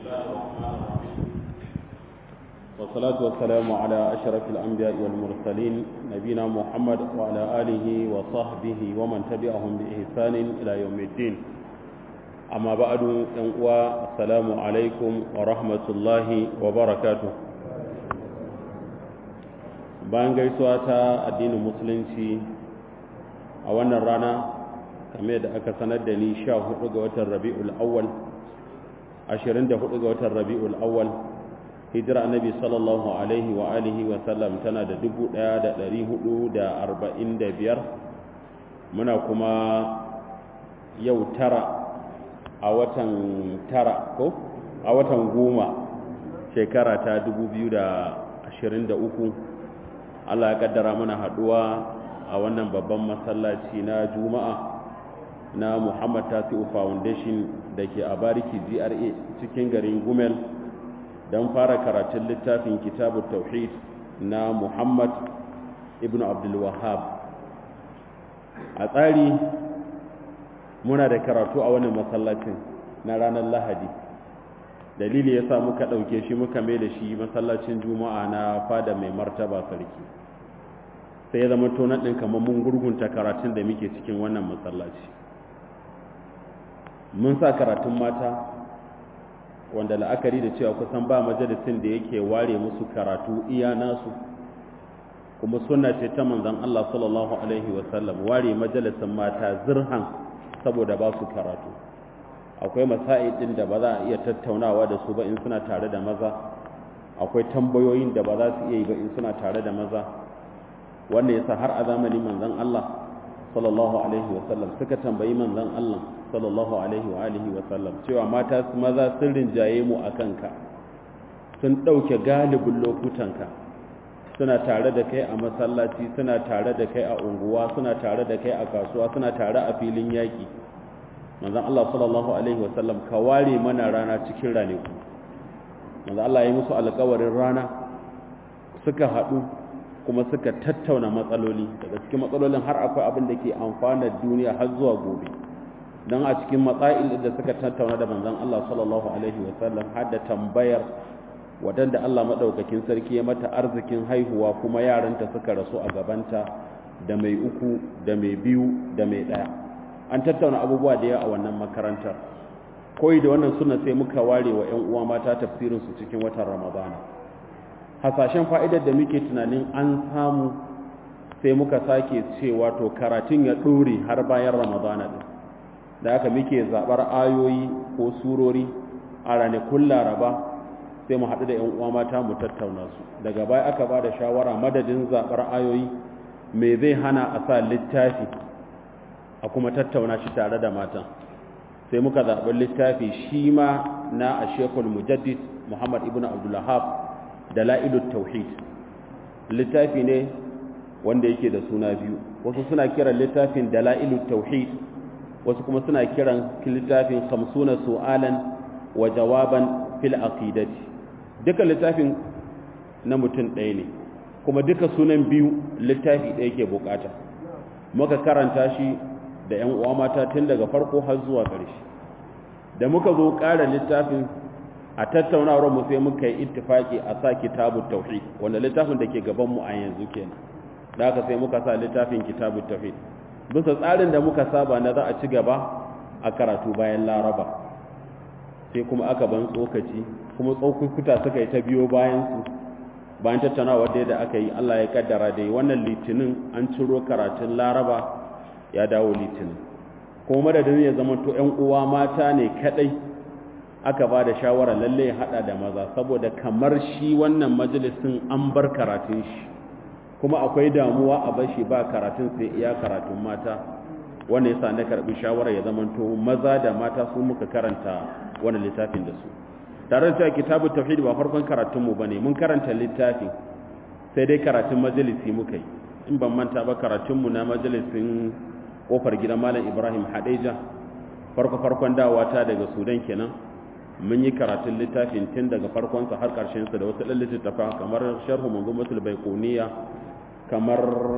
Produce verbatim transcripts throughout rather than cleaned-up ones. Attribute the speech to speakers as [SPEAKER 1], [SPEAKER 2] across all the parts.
[SPEAKER 1] الله الرحمن الرحيم والصلاة والسلام على أشرف الأنبياء والمرسلين نبينا محمد وعلى آله وصحبه ومن تبعهم بإحسان إلى يوم الدين أما بعد السلام عليكم ورحمة الله وبركاته. bayan gaisuwa ta addinin musulunci a wannan rana kamar da aka sanar da ni sha hudu ga watan Rabiul Awwal ashirin da hudu ga watan Rabiul Awwal hijira annabi sallallahu alaihi wa alihi wa sallam tana da dubu ɗaya da ɗari hudu da arba'in da biyar, muna kuma yau tara a watan tara ko a watan goma shekara ta dubu biyu da ashirin da uku. Allah ya kaddara mana haduwa a wannan babban masallaci na Juma'a na Muhammad Tasi'u Foundation da ke a Bariki G R A cikin garin Gumel don fara karatun littafin Kitabut Tauhid na Muhammad ibn Abdul Wahhab. A tsari muna da karatu a wannan masallacin na ranar Lahadi. Dalili yasa muka dauke shi muka mai da shi masallacin Juma'a na fada mai martaba sarki. Sai ya zama tonan ɗin kamar mun gurgunta karatun da muke cikin wannan masallaci. Mun sa karatun mata wanda la'akari da cewa kusan ba majalisin da yake ware musu karatu iya nasu, kuma sunna ce ta manzon Allah sallallahu alaihi wasallam ware majalisin mata zirhan saboda ba su karatu. Akwai masa'i ɗin da ba za a iya tattaunawa da su ba in suna tare da maza, akwai tambayoyin da ba za su iya yi ba in suna tare da maza, wanda yasa har a zamanin manzon Allah sallallahu alaihi wasallam suka tambayi manzon Allah sallallahu alaihi wa alihi wasallam cewa mata su maza sun rinjaye mu akan ka, sun dauke galibin lokutanka, suna tare da kai a masallaci, suna tare da kai a unguwa, suna tare da kai a kasuwa, suna tare a filin yaki. Manzon Allah sallallahu alaihi wasallam ka ware mana rana cikin ranaku. Manzon Allah ya yi musu alƙawarin rana, suka haɗu kuma suka tattauna matsaloli. Daga cikin matsalolin har akwai abin da ke amfanar duniya har zuwa gobe. Don a cikin matsail da suka tattauna da manzon Allah sallallahu alaihi wasallam har da tambayar wadanda Allah madaukakin sarki ya mata arzikin haihuwa kuma yaranta suka rasu a gabanta, da mai uku da mai biyu da mai ɗaya. An tattauna abubuwa da yawa a wannan makarantar. Koyi da wannan sunna sai muka ware wa ƴan uwa mata tafsirin su cikin watan Ramadana. Hasashen fa'idar da muke tunanin an samu sai muka sake cewa to karatun ya dore har bayan Ramadana din. Da haka muke zabar ayoyi ko surori a ranakun Laraba sai mu haɗu da ƴan uwa mata mu tattauna su. Daga baya aka ba da shawara madadin zabar ayoyi me zai hana a sa littafi a kuma tattauna shi tare da matan. Sai muka zaɓi littafi shi ma na Ashekul Mujaddid Muhammad ibn Abdul Wahhab Dalailut Tauhid. Littafi ne wanda yake da suna biyu, wasu suna kiran littafin Dalailut Tauhid, wasu kuma suna kiran littafin Khamsuna Su'alan wa Jawaban fil Aqidati. Duka littafin na mutum ɗaya ne, kuma duka sunan biyu littafi ɗaya ke bukata. Muka karanta shi da ‘yan uwa mata tun daga farko har zuwa ƙarshe. Da muka zo ƙara littafin a tattaunawar mu sai muka yi ittifaki a sa Kitabut Tauhid, wanda littafin da ke gaban mu a yanzu kenan. Da haka sai muka sa littafin Kitabut Tauhid. Bisa tsarin da muka saba na za a ci gaba a karatu bayan Laraba. Sai kuma aka ban tsokaci, kuma tsokukuta suka yi ta biyo bayan su. Bayan tattaunawar da aka yi, Allah ya kaddara dai wannan litinin an ciro karatun Laraba ya dawo litinin. Kuma madadin ya zama to ‘yan uwa mata ne kadai aka ba da shawara lalle ya hada da maza, saboda kamar shi wannan majalisin an bar karatun shi, kuma akwai damuwa a bashi ba karatun sai iya karatun mata. Wannan yasa na karbi shawara ya zama to maza da mata su muka karanta wannan littafin da su. Tare da cewa Kitabut Tauhid ba farkon karatun mu bane, mun karanta littafin sai dai karatun majalisi muka yi. In ban manta ba karatun mu na majalisin kofar gidan Malam Ibrahim Hadeja, farko farkon dawowa ta daga Sudan kenan. Mun yi karatun littafin tun daga farkonsa har ƙarshensa da wasu ɗan littattafa kamar sharhu manzumatul baiquniya, kamar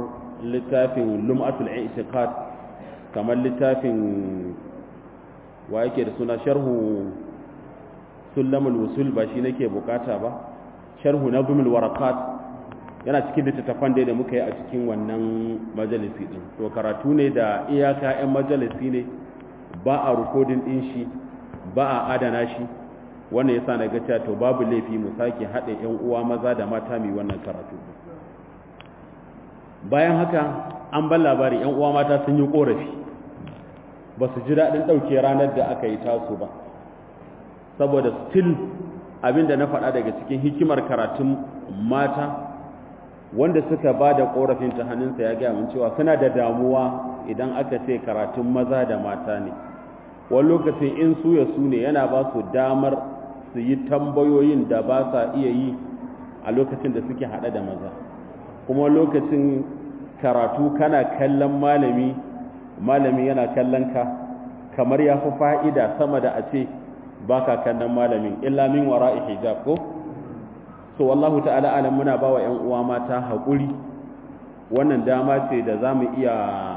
[SPEAKER 1] littafin lum'atul i'tiqad, kamar littafin wa yake da suna sharhu sulamul wusul ba shi nake bukata ba sharhu nazmul waraqat yana cikin littattafan da muka yi a cikin wannan majalisi din to karatu ne da iyaka 'yan majalisi ne ba a rikodin din shi ba a adana shi wannan yasa na ga cewa to babu laifi mu sake haɗe 'yan uwa maza da mata mai wannan karatu bayan haka an ban labari 'yan uwa mata sun yi korafi ba su ji daɗin ɗauke ranar da aka yi taso ba saboda still abinda na faɗa daga cikin hikimar karatun mata wanda suka ba da korafin ta hannunsa ya gaya mun cewa suna da damuwa idan aka ce karatun maza da mata ne wani lokacin in su ya su ne yana ba su damar su yi tambayoyin da ba sa iya yi a lokacin da suke haɗe da maza kuma lokacin karatu kana kallon malami malami yana kallon ka kamar ya fi fa'ida sama da a ce ba ka kallon malamin illa min wara'i hijab ko so wallahu ta'ala alam muna bawa ƴan uwa mata haƙuri wannan dama ce da zamu iya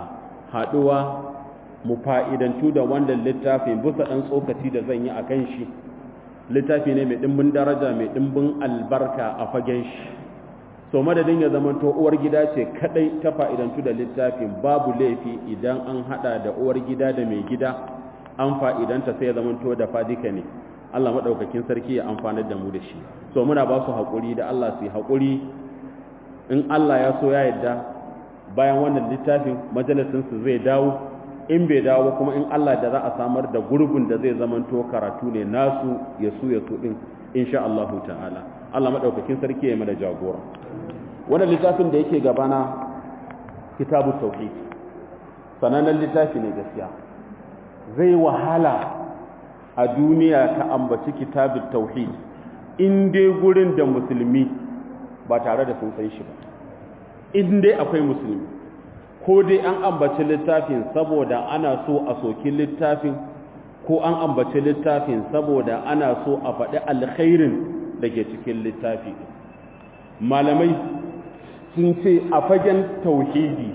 [SPEAKER 1] haɗuwa mu fa'idantu da wannan littafin bisa ɗan tsokaci da zan yi akan shi littafi ne mai ɗimbin daraja mai ɗimbin albarka a fagen shi so madadin ya zama to uwar gida ce kadai ta fa'idantu da littafin babu laifi idan an hada da uwar gida da mai gida an fa'idanta sai ya zama to da fadika ne Allah madaukakin sarki ya amfanar da mu da shi so muna ba su haƙuri da Allah su yi haƙuri in Allah ya so ya yadda bayan wannan littafin majalisin su zai dawo in bai dawo kuma in Allah da za a samar da gurbin da zai zamanto karatu ne nasu ya su ya su din insha Allah ta'ala Allah madaukakin sarki ya mana jagora wannan littafin da yake gabana kitabut tauhid sanannen littafi ne gaskiya zai wahala a duniya ka ambaci kitabut tauhid in dai gurin da musulmi ba tare da sun san shi ba in dai akwai musulmi ko dai an ambaci littafin saboda ana so a soki littafin ko an ambaci littafin saboda ana so a faɗi alkhairin da ke cikin littafi malamai sun ce a fagen tauhidi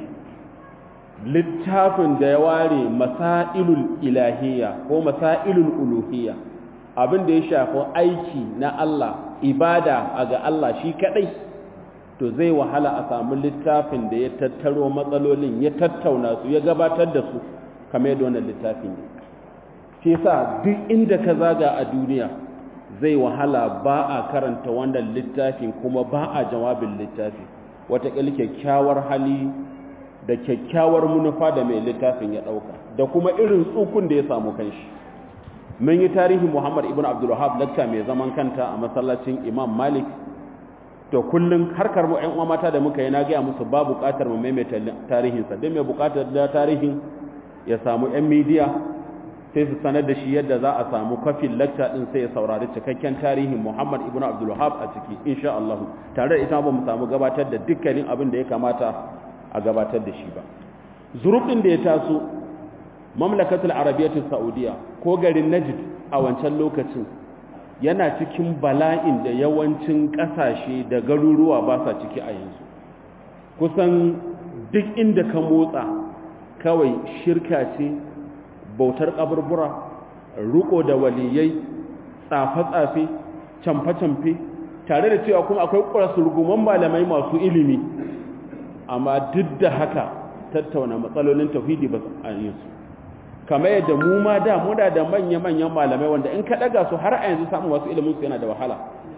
[SPEAKER 1] littafin da ya ware masailul ilahiyya ko masailul uluhiyya abin da ya shafi aiki na Allah ibada a ga Allah shi kadai to zai wahala a samu littafin da ya tattaro matsalolin ya tattauna su ya gabatar da su kamar yadda wannan littafin ne shi yasa duk inda ka zaga a duniya zai wahala ba a karanta wannan littafin kuma ba a jawabin littafi wataƙila kyakkyawar hali da kyakkyawar manufa da mai littafin ya ɗauka da kuma irin tsukun da ya samu kanshi mun yi tarihin Muhammad ibn Abdul Wahhab lakta mai zaman kanta a masallacin Imam Malik to kullun harkar mu ƴan uwa mata da muka yi na ga musu ba buƙatar mu maimaita tarihin sa dan mai buƙatar da tarihin ya samu ƴan media sai su sanar da shi yadda za a samu kafin lakta din sai ya saurari cikakken tarihin Muhammad ibn Abdul Wahhab a ciki insha Allah tare da ita ba mu samu gabatar da dukkanin abin da ya kamata a gabatar da shi ba zurubin da ya taso mamlakatul arabiyyatu saudiya ko garin najd a wancan lokacin yana cikin bala'in da yawancin kasashe da garuruwa ba sa ciki a yanzu kusan duk inda ka motsa kawai shirka ce bautar kaburbura ruko da waliyai tsafe-tsafe camfe-camfe tare da cewa kuma akwai ƙurasurguman malamai masu ilimi amma duk da haka tattauna matsalolin tauhidi ba a yin su kamar yadda mu ma da muna da manya-manyan malamai wanda in ka daga su har a yanzu samun wasu ilimin su yana da wahala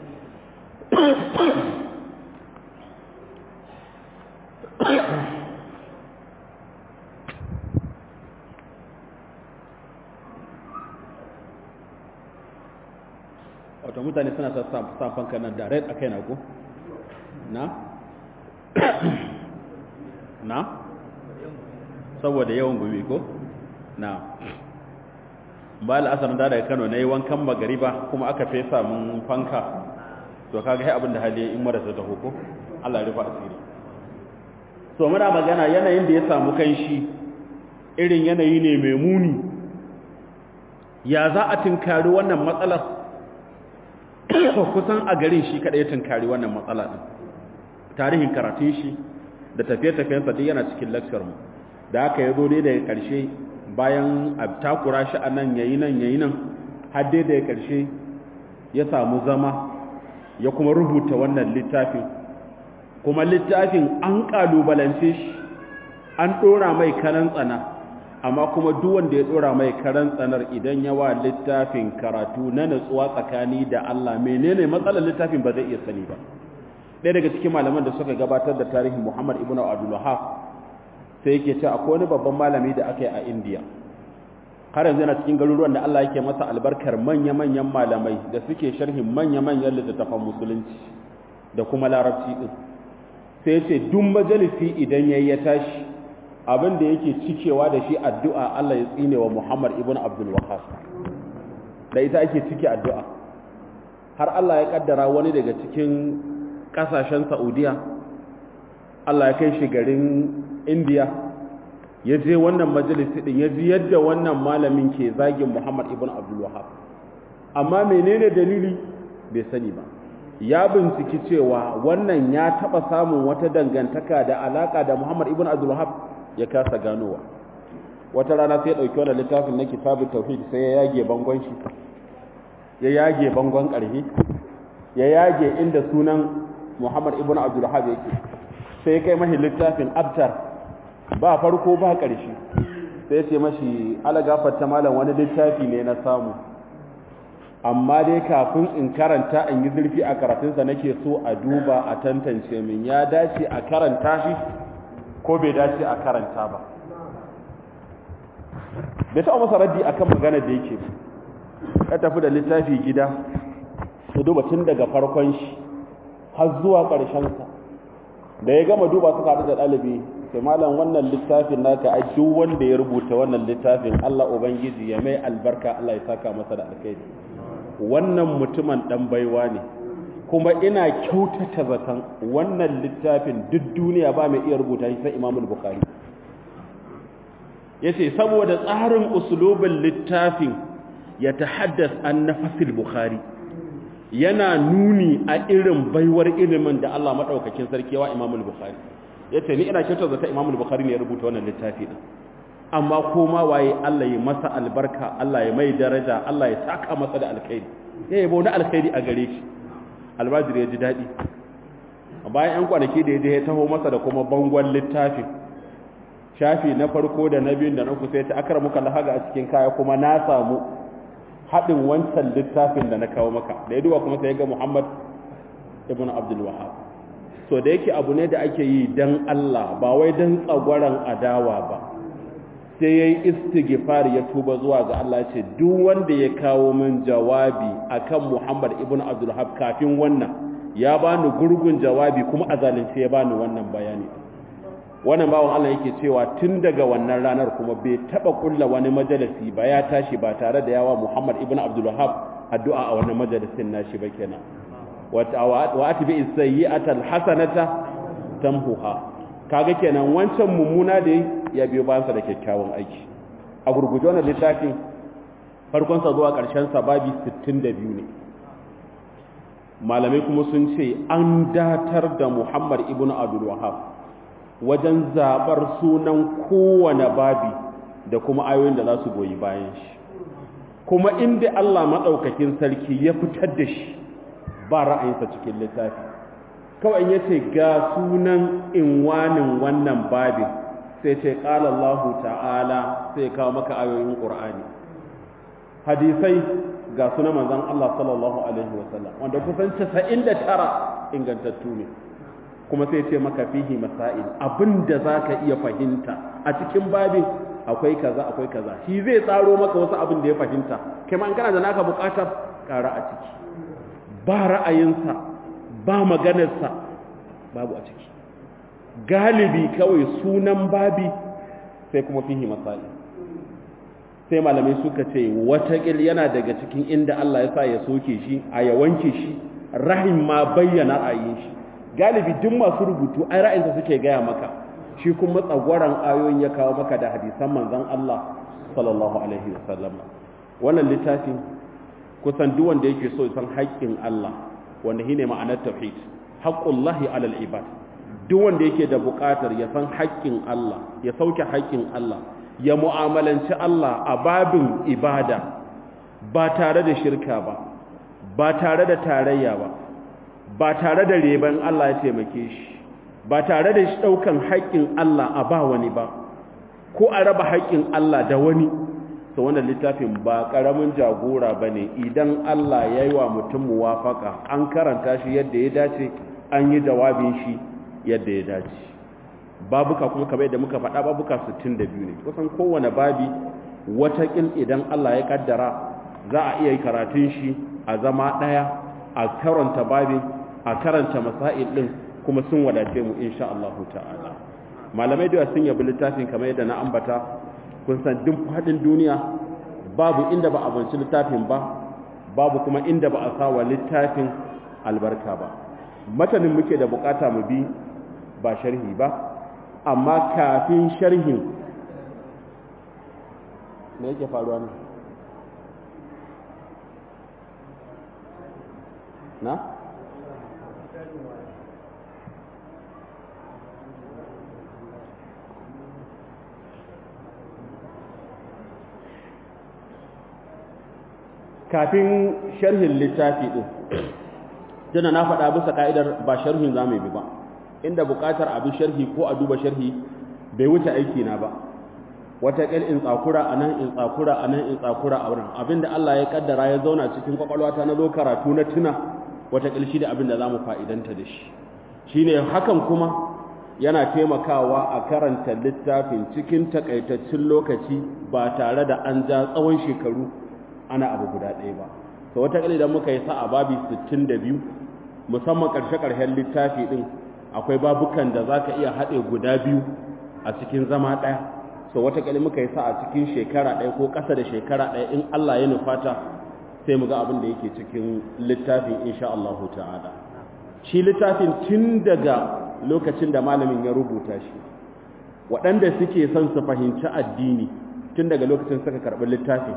[SPEAKER 1] wato mutane suna sa fanka nan direct a kai na ko na na saboda yawan gumi ko na ba al'asar da daga Kano na yi wankan magariba kuma aka fesa mun fanka to kaga sai abin da hali in mara ta taho ko Allah ya rufa asiri so muna magana yanayin da ya samu kanshi irin yanayi ne mai muni ya za a tinkari wannan matsalar kusan a garin shi kadai ya tinkari wannan matsala din tarihin karatun shi da tafiye-tafiyensa duk yana cikin lecture mu da aka yi zo dai daga ƙarshe bayan a takura shi a nan yayi nan yayi nan har dai daga ƙarshe ya samu zama ya kuma rubuta wannan littafin, kuma littafin an kalubalance shi an dora mai karan tsana, amma kuma duk wanda ya dora mai karan tsanar idan yawa littafin karatu na natsuwa tsakani da Allah menene matsalar littafin ba zai iya sani ba. ɗaya daga cikin malaman da suka gabatar da tarihin Muhammad ibn Abdul Wahhab sai yake cewa akwai wani babban malami da aka yi a India, har yanzu yana cikin garuruwan da Allah yake masa albarkar manya-manyan malamai da suke sharhin manya-manyan littattafan musulunci da kuma larabci din. Sai ce duk majalisi idan yayi ya tashi abin da yake cikewa da shi addu'a Allah ya tsine wa Muhammad ibn Abdul Wahhab, da ita ake cike addu'a. Har Allah ya kaddara wani daga cikin kasashen Saudiya, Allah ya kai shi garin India, ya je wannan majalisi din ya ji yadda wannan malamin ke zagin Muhammad ibn Abdul Wahhab, amma menene dalili bai sani ba. Ya binciki cewa wannan ya taba samun wata dangantaka da alaka da Muhammad ibn Abdul Wahhab, ya kasa ganowa. Wata rana sai ya dauki wannan littafin na kitabut tauhid sai ya yage bangon shi, ya yage bangon ƙarfi, ya yage inda sunan Muhammad ibn Abdul Wahhab yake, sai kai mashi littafin abtar ba farko ba ƙarshe, sai ce mashi ala gafarta malam wani littafi ne na samu, amma dai kafin in karanta in yi zurfi a karatunsa nake so a duba a tantance min ya dace a karanta shi ko bai dace a karanta ba. Bai taɓa masa raddi akan magana da yake ya tafi da littafi gida ya duba tun daga farkon shi har zuwa ƙarshensa. Da ya gama duba suka haɗu da ɗalibi, sai malam wannan littafin naka a duk wanda ya rubuta wannan littafin Allah Ubangiji ya mai albarka, Allah ya saka masa da alkhairi. Wannan mutumin ɗan baiwa ne, kuma ina kyautata zaton wannan littafin duk duniya ba mai iya rubuta shi sai Imam Bukhari. Yace saboda tsarin usulubin littafin ya tahaddas an nafasil Bukhari, yana nuni a irin baiwar ilimin da Allah madaukakin sarki wa Imam Bukhari. Yace ni ina kyautata zaton Imam Bukhari ne ya rubuta wannan littafi din, amma koma waye Allah ya masa albarka, Allah ya mai daraja, Allah ya saka masa da alkhairi, ya yabo na alkhairi a gare shi. Albajir ya ji daɗi. Bayan 'yan kwanaki da ya je ya taho masa da kuma bangon littafin, shafi na farko da na biyun da na uku, sai ta akara muka lahaga a cikin kaya kuma na samu haɗin wancan littafin da na kawo maka. Da ya duba kuma sai ya ga Muhammad ibn Abdul Wahhab. So da yake abu ne da ake yi dan Allah ba wai dan tsagwaran adawa ba, sai ya yi istighfar ya tuba zuwa ga Allah, ce duk wanda ya kawo min jawabi akan Muhammad ibn Abdul Wahhab kafin wannan ya bani gurgun jawabi kuma a zalunce ya bani wannan bayani. Wannan bawon Allah yake cewa tun daga wannan ranar kuma bai taba kulla wani majalisi ba ya tashi ba tare da yawa Muhammad ibn Abdul Wahhab addu'a a wannan majalisin nashi ba kenan. wa atbi as-sayyi'ata al-hasanata tamhuha. Kaga kenan wancan mummuna da ya biyo bayansa da kyakkyawan aiki. A gurguje wannan littafin farkon sa zuwa ƙarshen sa babi sittin da biyu ne. Malamai kuma sun ce an datar da Muhammad ibn Abdul Wahhab wajen zabar sunan kowane babi da kuma ayoyin da za su goyi bayan shi. Kuma inda Allah madaukakin sarki ya fitar da shi ba ra'ayinsa cikin littafi. Kawai ya ce ga sunan inwanin wannan babin sai ce ƙala Allah ta'ala sai kawo maka ayoyin ƙur'ani. Hadisai ga sunan manzon Allah sallallahu alaihi wasallam wanda kusan casa'in da tara ingantattu ne, kuma sai ce maka fihi masail, abinda zaka iya fahimta a cikin babin akwai kaza akwai kaza. Shi zai tsaro maka wasu abin da ya fahimta, kai ma kana da naka buƙatar ƙara a ciki. Ba ra'ayinsa ba maganarsa babu a ciki, galibi kawai sunan babi sai kuma fihi masail. Sai malamai suka ce watakil yana daga cikin inda Allah ya sa ya soke shi a ya wanke shi, rahim ma bayyana ra'ayin shi. Galibi duk masu rubutu ai ra'ayinsa suke gaya maka, shi kuma tsagwaran ayoyin ya kawo maka da hadisan manzon Allah sallallahu alaihi wasallam. Wannan littafin kusan duk wanda yake so san haƙƙin Allah, wanda shine ma'anar tauhid, haqqullahi alal ibad, duk wanda yake da buƙatar ya san haƙƙin Allah, ya sauke haƙƙin Allah, ya mu'amalanci Allah a babin ibada ba tare da shirka ba, ba tare da tarayya ba ba tare da reban Allah ya taimake shi ba tare da shi ɗaukan haƙƙin Allah a ba wani ba ko a raba haƙƙin Allah da wani to wannan littafin ba ƙaramin jagora ba ne idan Allah ya yi wa mutum muwafaka an karanta shi yadda ya dace an yi jawabin shi yadda ya dace babuka kuma kamar yadda muka faɗa babuka sittin da biyu ne kusan kowane babi wataƙil idan Allah ya ƙaddara za a iya yi karatun shi a zama ɗaya a karanta babin a karanta masail ɗin kuma sun wadace mu insha Allah ta'ala malamai da sun yabi littafin kamar yadda na ambata kun san duk faɗin duniya babu inda ba a banci littafin ba babu kuma inda ba a sawa littafin albarka ba matanin muke da bukata mu bi ba sharhi ba amma kafin sharhin me yake faruwa ne na kafin sharhin littafi din tana na faɗa bisa ka'idar ba sharhin zamu bi ba inda buƙatar abin sharhi ko a duba sharhi bai wuce aiki na ba wata ƙil in tsakura anan in tsakura anan in tsakura a wurin abinda Allah ya kaddara ya zauna cikin kwakwalwata na zo karatu na tuna wata ƙil shi da abinda zamu fa'idanta da shi shine hakan kuma yana taimakawa a karanta littafin cikin takaitaccen lokaci ba tare da an ja tsawon shekaru ana abu guda ɗaya ba to wata ƙil idan muka yi sa'a babi sittin da biyu musamman ƙarshe-ƙarshen littafi ɗin akwai babukan da za ka iya haɗe guda biyu a cikin zama ɗaya so wata ƙil muka yi sa'a cikin shekara ɗaya ko ƙasa da shekara ɗaya in Allah ya nufata sai mu ga abin da yake cikin littafin insha Allah ta'ala shi littafin tun daga lokacin da malamin ya rubuta shi waɗanda suke son su fahimci addini tun daga lokacin suka karɓi littafin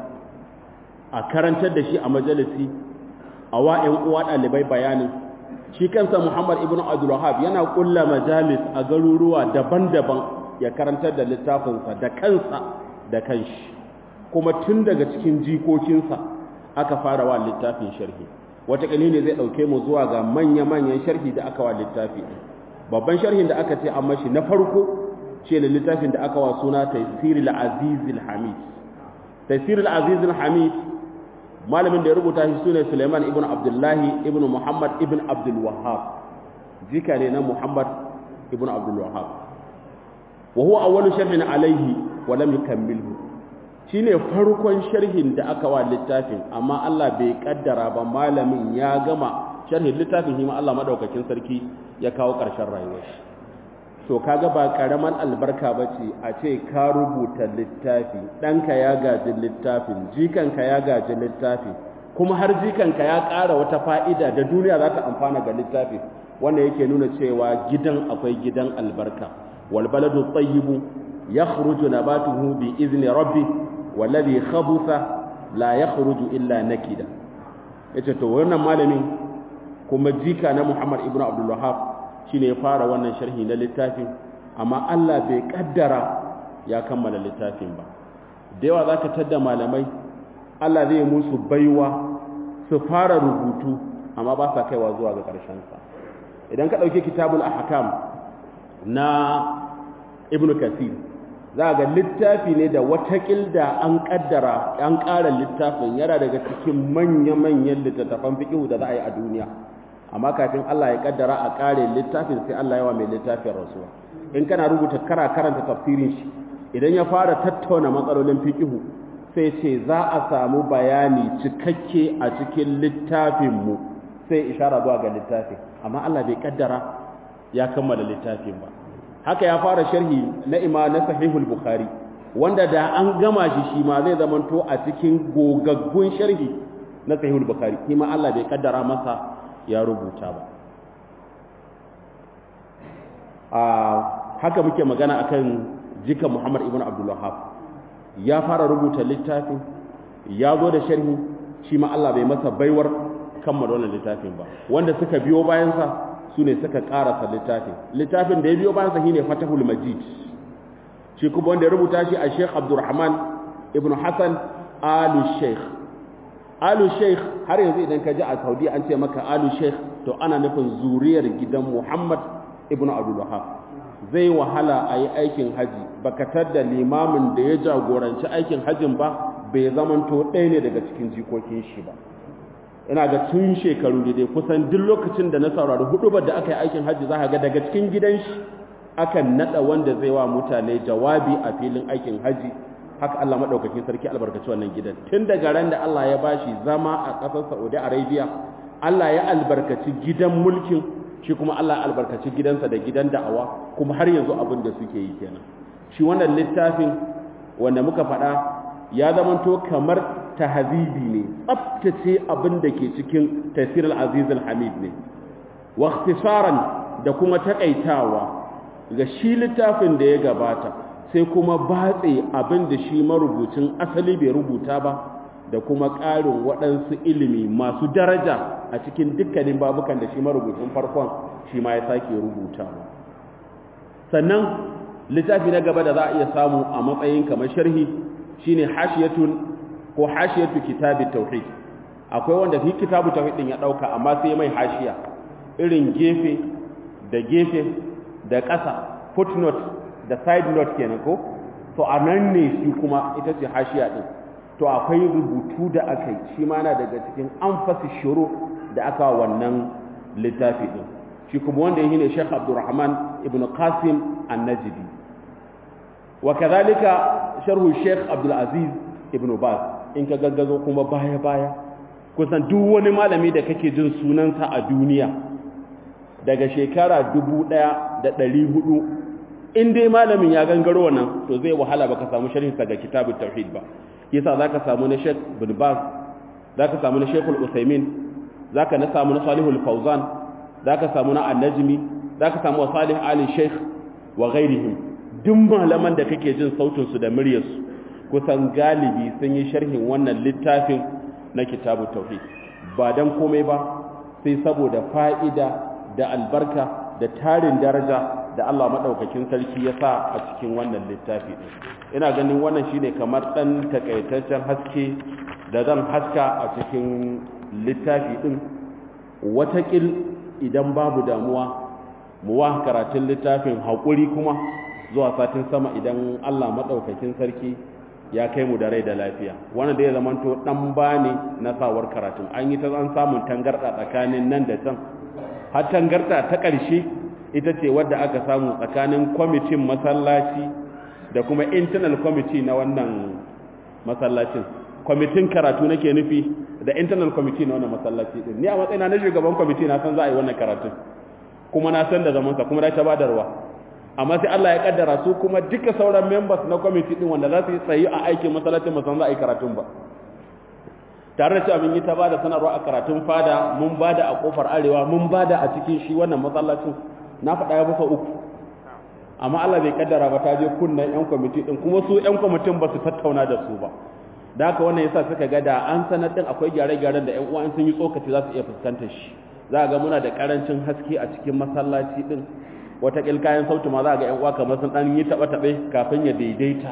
[SPEAKER 1] a karantar da shi a majalisi a wa'in uwa ɗalibai bayanin shi kansa Muhammad ibn Abdul Wahhab yana kulla majalis a garuruwa daban-daban ya karantar da littafinsa da kansa da kanshi kuma tun daga cikin jikokinsa aka fara wa littafin sharhi wataƙali ne zai ɗauke mu zuwa ga manya-manyan sharhi da aka wa littafi babban sharhin da aka ce an mashi na farko shi ne littafin da aka wa suna Taysirul Azizul Hamid Taysirul Azizul Hamid malamin da ya rubuta shi sune Sulaiman ibn Abdullahi ibn Muhammad ibn Abdul Wahhab jika ne na Muhammad ibn Abdul Wahhab wa huwa awwalu sharhin alayhi wa lam yukammilhu shine farkon sharhin da aka wa littafin amma Allah bai kaddara ba malamin ya gama sharhin littafin shi ma Allah madaukakin sarki ya kawo ƙarshen rayuwar shi to kaga ba karaman albarka bace a ce ka rubuta littafi danka ya gaji littafin jikanka ya gaji littafi kuma har jikanka ya ƙara wata fa'ida da duniya za ta amfana ga littafi wanda yake nuna cewa gidan akwai gidan albarka wal baladu tayyibu yakhruju nabatuhu bi izni rabbi walladhi khabutha la yakhruju illa nakida yace to wannan malamin kuma jika na Muhammad ibn Abdul Wahhab shine ya fara wannan sharhi na littafin amma Allah bai kaddara ya kammala littafin ba da yawa zaka tada malamai Allah zai musu baiwa su fara rubutu amma ba sa kaiwa zuwa ga karshen sa idan ka dauki kitabul ahkam na Ibn Kathir za ga littafi ne da watakil da an kaddara an ƙara littafin yana daga cikin manya-manyan littattafan fiqh da za a yi a duniya amma kafin Allah ya kaddara a kare littafin sai Allah ya wa mai littafin rasuwa in kana rubuta kara karanta tafsirin shi idan ya fara tattauna matsalolin fiqh sai ce za a samu bayani cikakke a cikin littafin mu sai ishara zuwa ga littafin amma Allah bai kaddara ya kammala littafin ba haka ya fara sharhi na ima na sahihul bukhari wanda da an gama shi shi ma zai zamanto a cikin gogaggun sharhi na sahihul bukhari kuma Allah bai kaddara masa ya rubuta ba a haka muke magana akan jika Muhammad ibn Abdul Wahhab ya fara rubuta littafin ya zo da sharhi shi ma Allah bai masa baiwar kammala wannan littafin ba wanda suka biyo bayan sa sune suka karasa littafin littafin da ya biyo bayan sa shine Fatahul Majid shi kuma wanda ya rubuta shi a Sheikh Abdurrahman ibn Hassan Al-Sheikh alu sheikh har yanzu idan ka ji a Saudi an ce maka alu sheikh to ana nufin zuriyar gidan Muhammad ibn Abdul Wahhab zai wahala a yi aikin haji baka tadda limamin da ya jagoranci aikin hajin ba bai zamanto ɗaya ne daga cikin jikokin shi ba. Ina ga tun shekaru da dai kusan duk lokacin da na saurari hudubar da aka yi aikin hajji za ka ga daga cikin gidan shi akan nada wanda zai wa mutane jawabi a filin aikin hajji. Haka Allah madaukakin sarki albarkaci wannan gidan tun daga ran da Allah ya bashi zama a ƙasar Saudi Arabia, Allah ya albarkaci gidan mulkin shi, kuma Allah ya albarkaci gidansa da gidan da'awa, kuma har yanzu abin da suke yi kenan. Shi wannan littafin wanda muka faɗa ya zamanto kamar tahzibi ne, tsaftace abin da ke cikin tafsir al-Aziz al-Hamid ne, wa ikhtisaran da kuma takaitawa ga shi littafin da ya gabata, sai kuma batse abin da shi marubucin asali bai rubuta ba, da kuma ƙarin waɗansu ilimi masu daraja a cikin dukkanin babukan da shi marubucin farkon shi ma ya sake rubutawa. Sannan littafi na gaba da za a iya samu a matsayin kamar sharhi shine hashiyatun ko hashiyatu kitabit tauhid. Akwai wanda fi kitabut tauhid din ya dauka amma sai mai hashiya irin gefe da gefe da ƙasa, footnote da side note kenan ko, to anan ne shi kuma ita ce hashiya din. To akwai rubutu da aka yi shi ma na daga cikin anfasi shuru da aka wannan littafi din, shi kuma wanda yake ne Sheikh Abdurrahman ibn Qasim An-Najdi. Wa kadhalika sharhu Sheikh Abdul Aziz ibn Baz. In ka gaggazo kuma baya baya kusan duk wani malami da kake jin sunansa a duniya daga shekara dubu ɗaya da ɗari hudu, in dai malamin ya gangaro wannan to zai wahala baka samu sharhin sa ga kitabut tauhid ba. Yasa zaka samu na Sheikh Ibn Baz, zaka samu na Sheikh Al-Utsaimin, zaka na samu na Salihul Fawzan, zaka samu na An-Najmi, zaka samu Salih Ali Sheikh wa ghairihim. Duk malaman da kake jin sautin su da muryar su kusan galibi sun yi sharhin wannan littafin na kitabut tauhid, ba dan komai ba sai saboda fa'ida da albarka da tarin daraja da Allah madaukakin sarki ya sa a cikin wannan littafi din. Ina ganin wannan shine kamar dan takaitaccen haske da zan haska a cikin littafi din. Watakil idan babu damuwa mu wa karatun littafin hakuri kuma zuwa satin sama idan Allah madaukakin sarki ya kai mu da rai da lafiya. Wannan da ya zamanto dan bani na sawar karatun. An yi ta an samun tangarda tsakanin nan da can. Har tangarda ta ƙarshe ita ce wadda aka samu tsakanin kwamitin masallaci da kuma internal committee na wannan masallacin. Kwamitin karatu nake nufi da internal committee na wannan masallaci din. Ni a matsayina na shugaban kwamiti na san za a yi wannan karatun, kuma na san da zamansa kuma da ta badarwa. Amma sai Allah ya kaddara su kuma duka sauran members na committee din wanda za su yi tsayi a aikin masallacin ba san za a yi karatun ba. Tare da cewa mun yi ta bada sanarwa a karatun fada, mun bada a kofar arewa, mun bada a cikin shi wannan masallacin. Na faɗa ya busa uku, amma Allah bai kaddara ba ta je kunnan yan kwamiti din, kuma su yan kwamitin ba su tattauna da su ba. Da haka wannan yasa suka ga da an sanar din akwai gyare-gyaren da yan uwa sun yi tsokaci za su iya fuskantar shi. Za ga muna da karancin haske a cikin masallaci din, wata kayan sauti ma za ga yan uwa kamar sun dan yi taɓe-taɓe kafin ya daidaita.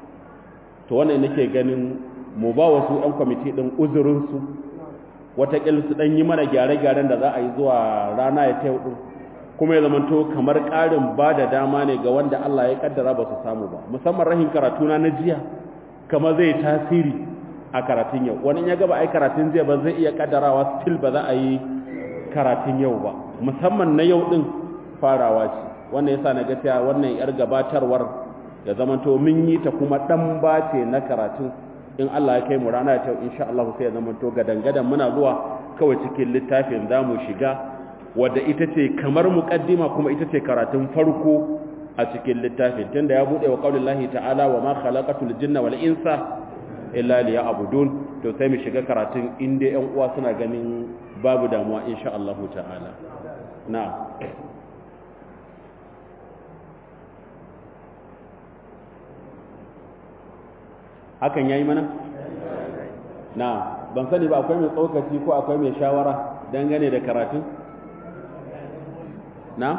[SPEAKER 1] To wannan nake ganin mu ba wasu yan kwamiti din uzurin su, wata su dan yi mana gyare-gyaren da za a yi zuwa rana ya tayi din, kuma ya zamanto kamar ƙarin ba da dama ne ga wanda Allah ya kaddara ba su samu ba. Musamman rahin karatuna na jiya kamar zai tasiri a karatun yau. Wani ya gaba ai karatun jiya ba zai iya kaddarawa still ba za a yi karatun yau ba, musamman na yau din farawa ce. Wannan yasa na gaskiya wannan yar gabatarwar ya zamanto mun yi ta kuma dan bace na karatun. In Allah ya kai mu rana ta insha Allah sai ya zamanto gadan-gadan muna zuwa kawai cikin littafin zamu shiga, wadda ita ce kamar muqaddima kuma ita ce karatun farko a cikin littafin, tunda ya bude wa qaulillahi ta'ala wa ma khalaqatul jinna wal insa illa liya'budun. To sai mu shiga karatun inda ƴan uwa suna ganin babu damuwa insha Allah ta'ala. Na'am. Hakan yayi mana? Na'am. Ban sani ba akwai mai tsokaci ko akwai mai shawara dangane da karatun? Na?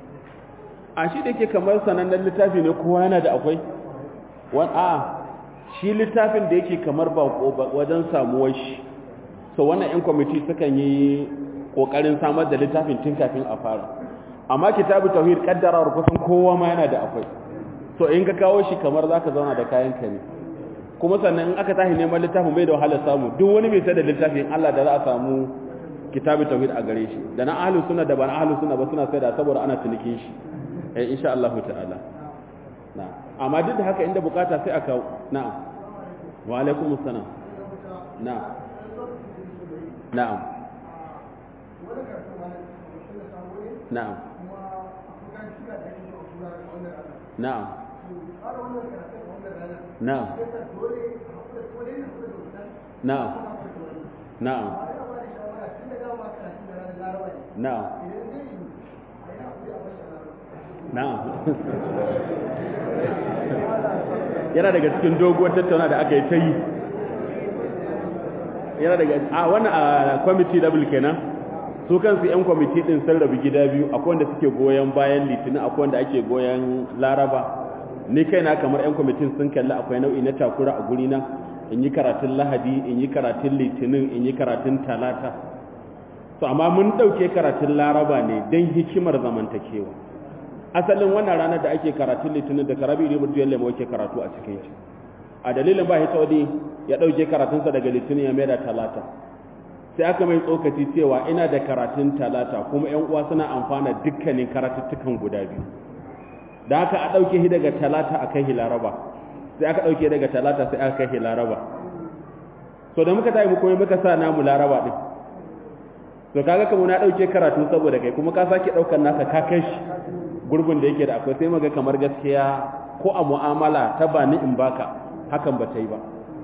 [SPEAKER 1] A shi da ke kamar sanannen littafi ne kowa yana da akwai? Wan a shi littafin da yake kamar ba wajen samuwar shi so wannan yan kwamiti sukan yi kokarin samar da littafin tun kafin a fara amma kitabu tauhid kaddarawar kusan kowa ma yana da akwai so in ka kawo shi kamar zaka zauna da kayan ka ne kuma sannan in aka tashi neman littafin bai da wahalar samu duk wani mai sai da littafin Allah da za a samu kitabu tauhid a gare shi da na ahlus sunna da ba na ahlus sunna ba suna sai da saboda ana tunikin shi eh insha Allah ta'ala na amma duk da haka inda bukata sai aka na'am wa alaikumus salam na'am na'am na'am na'am na'am na'am na'am na'am na'am yana daga cikin doguwar tattauna da aka yi ta yi yana daga a wannan a kwamiti level kenan su kansu yan kwamiti din sun rabu gida biyu akwai wanda suke goyon bayan litinin akwai wanda ake goyon laraba ni kaina kamar yan kwamitin sun kalli akwai nau'i na takura a guri na in yi karatun lahadi in yi karatun litinin in yi karatun talata so amma mun dauke karatun laraba ne don hikimar zamantakewa asalin wannan ranar da ake karatun litinin da karabi ribar jiyar lemo yake karatu a cikin shi a dalilin ba hitsaudi ya dauke karatunsa daga litinin ya mai da talata sai aka mai tsokaci cewa ina da karatun talata kuma yan uwa suna amfana dukkanin karatuttukan guda biyu da haka a dauke shi daga talata a kai laraba sai aka dauke daga talata sai aka kai laraba so da muka tayi mu kuma muka sa namu laraba din to kaga kamar na dauke karatu saboda kai kuma ka sake daukar naka ka kai shi gurbin da yake da akwai sai muga kamar gaskiya ko a mu'amala ta ba ni in baka hakan ba ta yi ba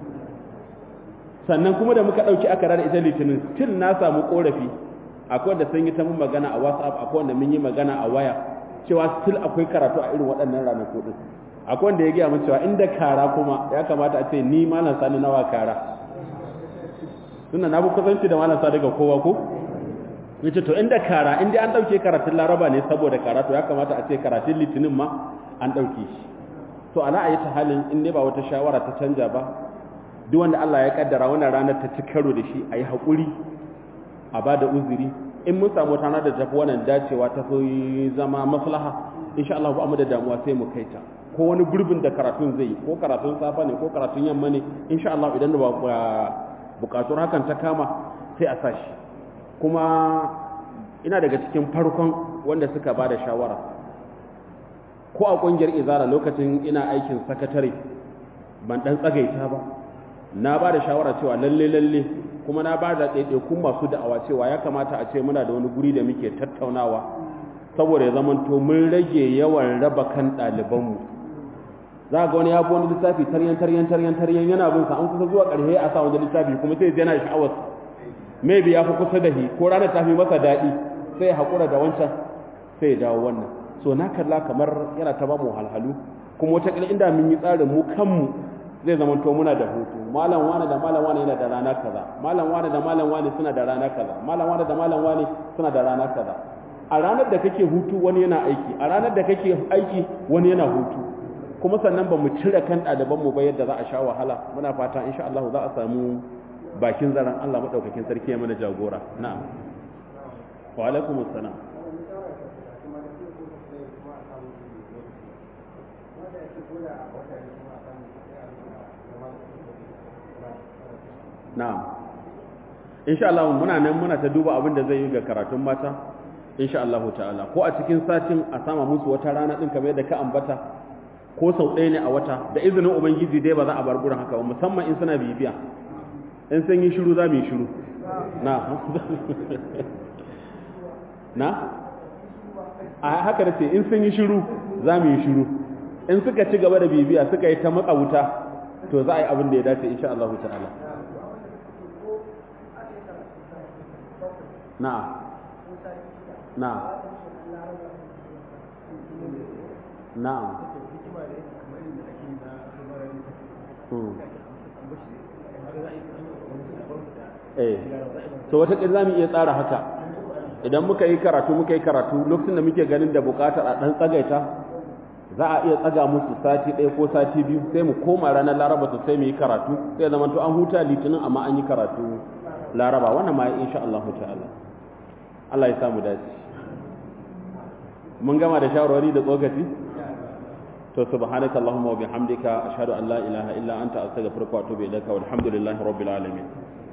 [SPEAKER 1] sannan kuma da muka dauki aka rada ita litinin still na samu korafi akwai wanda sun yi ta mun magana a WhatsApp akwai wanda mun yi magana a waya cewa still akwai karatu a irin waɗannan ranaku din akwai wanda ya gaya mun cewa inda kara kuma ya kamata a ce ni malam sani nawa kara tunda na bu kusanci da malam sani daga kowa ko yace to inda kara inda an dauke karatun laraba ne saboda karatu ya kamata a ce karatun litinin ma an dauke shi to ala ayi ta halin in dai ba wata shawara ta canja ba duk wanda Allah ya kaddara wannan ranar ta ci karo da shi ayi hakuri a bada uzuri in mun samu tana da tafi wannan dacewa ta fi zama maslaha insha Allah ba mu da damuwa sai mu kaita ko wani gurbin da karatun zai ko karatun safa ne ko karatun yamma ne insha Allah idan ba bukatun hakan ta kama sai a sashi kuma ina daga cikin farkon wanda suka bada shawara ko a kungiyar izara lokacin ina aikin sakatare ban dan tsagaita ba na bada shawara cewa lalle lalle kuma na bada ɗaiɗaikun masu da'awa cewa ya kamata a ce muna da wani guri da muke tattaunawa saboda ya zamanto mun rage yawan raba kan ɗalibanmu za ga wani ya fi wani littafi taryan taryan taryan taryan yana bin sa an kusa zuwa ƙarshe a sa wani littafi kuma sai yana sha'awar maybe ya fi kusa da shi ko ranar ta fi masa daɗi sai ya haƙura da wancan sai ya dawo wannan so na kalla kamar yana ta ba mu halhalu kuma wata ƙila inda mun yi tsarin mu kanmu zai zama to muna da hutu malam wani da malam wani yana da rana kaza malam wani da malam wani suna da rana kaza malam wani da malam wani suna da rana kaza a ranar da kake hutu wani yana aiki a ranar da kake aiki wani yana hutu kuma sannan ba mu cire kan ɗaliban mu ba yadda za a sha wahala muna fata insha Allah za a samu bakin zaran Allah madaukakin sarki ya mana jagora na'am wa alaikumus salam na'am insha Allah muna nan muna ta duba abin da zai yi ga karatun mata insha Allah ta'ala ko a cikin satin a sama musu wata rana din kamar yadda ka ambata ko sau ɗaya ne a wata da izinin ubangiji dai ba za a bar gurin haka ba musamman in suna bibiya in sun yi shiru za mu yi shiru na na a haka da ce in sun yi shiru za mu yi shiru in suka ci gaba da bibiya suka yi ta matsa wuta to za a yi abin da ya dace insha Allah ta'ala na na na eh to wata kin zamu iya tsara haka idan muka yi karatu muka yi karatu lokacin da muke ganin da bukatar a dan tsagaita za a iya tsaga musu sati ɗaya ko sati biyu sai mu koma ranar laraba to sai mu yi karatu sai zama to an huta litinin amma an yi karatu laraba wannan ma insha Allah ta'ala Allah ya samu dace mun gama da shawarwari da tsokaci to subhanaka allahumma wa bihamdika ashhadu an la ilaha illa anta astaghfiruka wa atubu ilaika walhamdulillahi rabbil alamin